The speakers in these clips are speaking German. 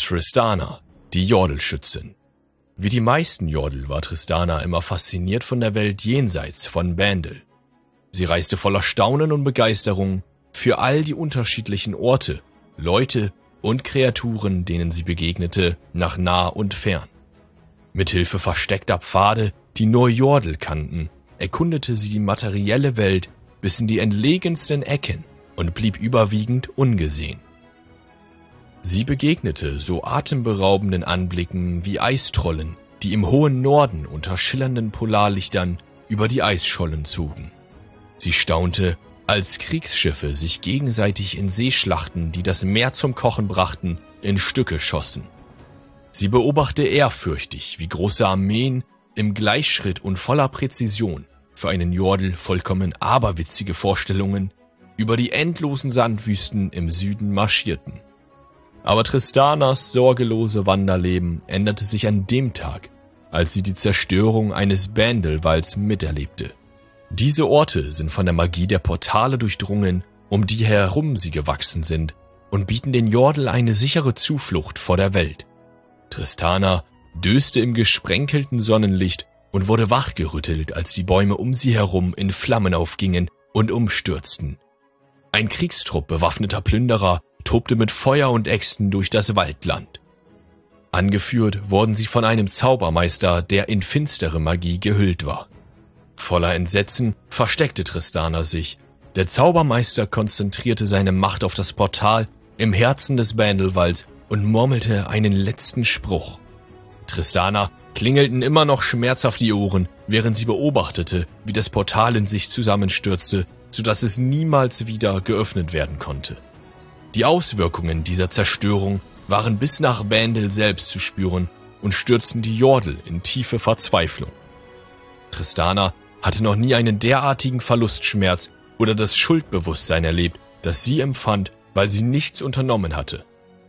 Tristana, die Jordelschützin. Wie die meisten Jordel war Tristana immer fasziniert von der Welt jenseits von Bandle. Sie reiste voller Staunen und Begeisterung für all die unterschiedlichen Orte, Leute und Kreaturen, denen sie begegnete, nach nah und fern. Mithilfe versteckter Pfade, die nur Jordel kannten, erkundete sie die materielle Welt bis in die entlegensten Ecken und blieb überwiegend ungesehen. Sie begegnete so atemberaubenden Anblicken wie Eistrollen, die im hohen Norden unter schillernden Polarlichtern über die Eisschollen zogen. Sie staunte, als Kriegsschiffe sich gegenseitig in Seeschlachten, die das Meer zum Kochen brachten, in Stücke schossen. Sie beobachtete ehrfürchtig, wie große Armeen im Gleichschritt und voller Präzision, für einen Jordel vollkommen aberwitzige Vorstellungen, über die endlosen Sandwüsten im Süden marschierten. Aber Tristanas sorgelose Wanderleben änderte sich an dem Tag, als sie die Zerstörung eines Bandle-Walds miterlebte. Diese Orte sind von der Magie der Portale durchdrungen, um die herum sie gewachsen sind, und bieten den Jordel eine sichere Zuflucht vor der Welt. Tristana döste im gesprenkelten Sonnenlicht und wurde wachgerüttelt, als die Bäume um sie herum in Flammen aufgingen und umstürzten. Ein Kriegstrupp bewaffneter Plünderer tobte mit Feuer und Äxten durch das Waldland. Angeführt wurden sie von einem Zaubermeister, der in finstere Magie gehüllt war. Voller Entsetzen versteckte Tristana sich. Der Zaubermeister konzentrierte seine Macht auf das Portal im Herzen des Bandle-Walds und murmelte einen letzten Spruch. Tristana klingelten immer noch schmerzhaft die Ohren, während sie beobachtete, wie das Portal in sich zusammenstürzte, sodass es niemals wieder geöffnet werden konnte. Die Auswirkungen dieser Zerstörung waren bis nach Bandle selbst zu spüren und stürzten die Jordel in tiefe Verzweiflung. Tristana hatte noch nie einen derartigen Verlustschmerz oder das Schuldbewusstsein erlebt, das sie empfand, weil sie nichts unternommen hatte.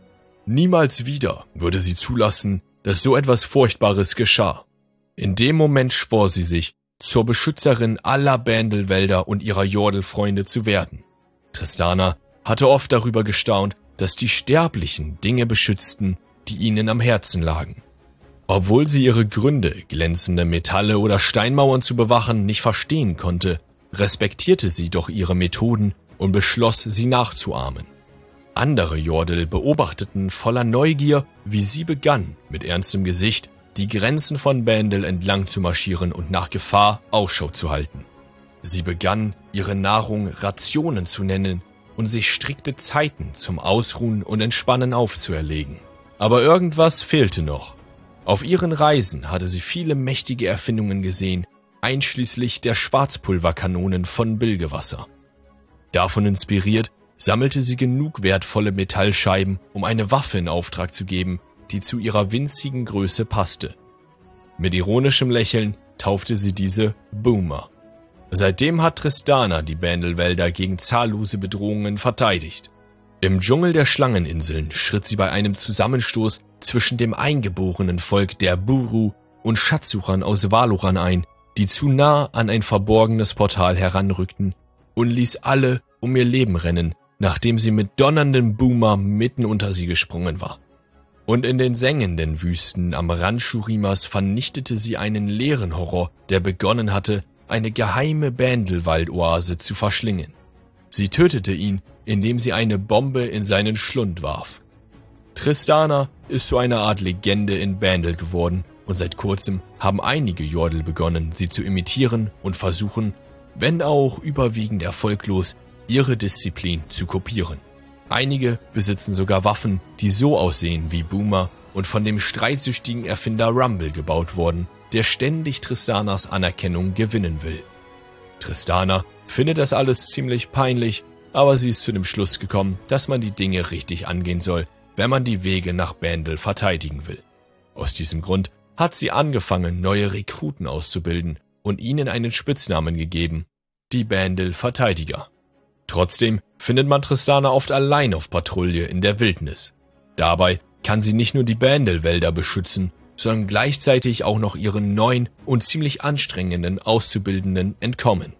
Niemals wieder würde sie zulassen, dass so etwas Furchtbares geschah. In dem Moment schwor sie sich, zur Beschützerin aller Bandle-Wälder und ihrer Jordel-Freunde zu werden. Tristana hatte oft darüber gestaunt, dass die Sterblichen Dinge beschützten, die ihnen am Herzen lagen. Obwohl sie ihre Gründe, glänzende Metalle oder Steinmauern zu bewachen, nicht verstehen konnte, respektierte sie doch ihre Methoden und beschloss, sie nachzuahmen. Andere Jordel beobachteten voller Neugier, wie sie begann, mit ernstem Gesicht die Grenzen von Bandle entlang zu marschieren und nach Gefahr Ausschau zu halten. Sie begann, ihre Nahrung Rationen zu nennen und sich strikte Zeiten zum Ausruhen und Entspannen aufzuerlegen. Aber irgendwas fehlte noch. Auf ihren Reisen hatte sie viele mächtige Erfindungen gesehen, einschließlich der Schwarzpulverkanonen von Bilgewasser. Davon inspiriert, sammelte sie genug wertvolle Metallscheiben, um eine Waffe in Auftrag zu geben, die zu ihrer winzigen Größe passte. Mit ironischem Lächeln taufte sie diese Boomer. Seitdem hat Tristana die Bandle-Wälder gegen zahllose Bedrohungen verteidigt. Im Dschungel der Schlangeninseln schritt sie bei einem Zusammenstoß zwischen dem eingeborenen Volk der Buru und Schatzsuchern aus Valoran ein, die zu nah an ein verborgenes Portal heranrückten, und ließ alle um ihr Leben rennen, nachdem sie mit donnerndem Boomer mitten unter sie gesprungen war. Und in den sengenden Wüsten am Rand Shurimas vernichtete sie einen leeren Horror, der begonnen hatte, eine geheime Bandle-Waldoase zu verschlingen. Sie tötete ihn, indem sie eine Bombe in seinen Schlund warf. Tristana ist zu einer Art Legende in Bandle geworden und seit kurzem haben einige Jordel begonnen, sie zu imitieren und versuchen, wenn auch überwiegend erfolglos, ihre Disziplin zu kopieren. Einige besitzen sogar Waffen, die so aussehen wie Boomer und von dem streitsüchtigen Erfinder Rumble gebaut wurden, der ständig Tristanas Anerkennung gewinnen will. Tristana findet das alles ziemlich peinlich, aber sie ist zu dem Schluss gekommen, dass man die Dinge richtig angehen soll, wenn man die Wege nach Bandle verteidigen will. Aus diesem Grund hat sie angefangen, neue Rekruten auszubilden und ihnen einen Spitznamen gegeben, die Bandle-Verteidiger. Trotzdem findet man Tristana oft allein auf Patrouille in der Wildnis. Dabei kann sie nicht nur die Bandle-Wälder beschützen, sondern gleichzeitig auch noch ihren neuen und ziemlich anstrengenden Auszubildenden entkommen.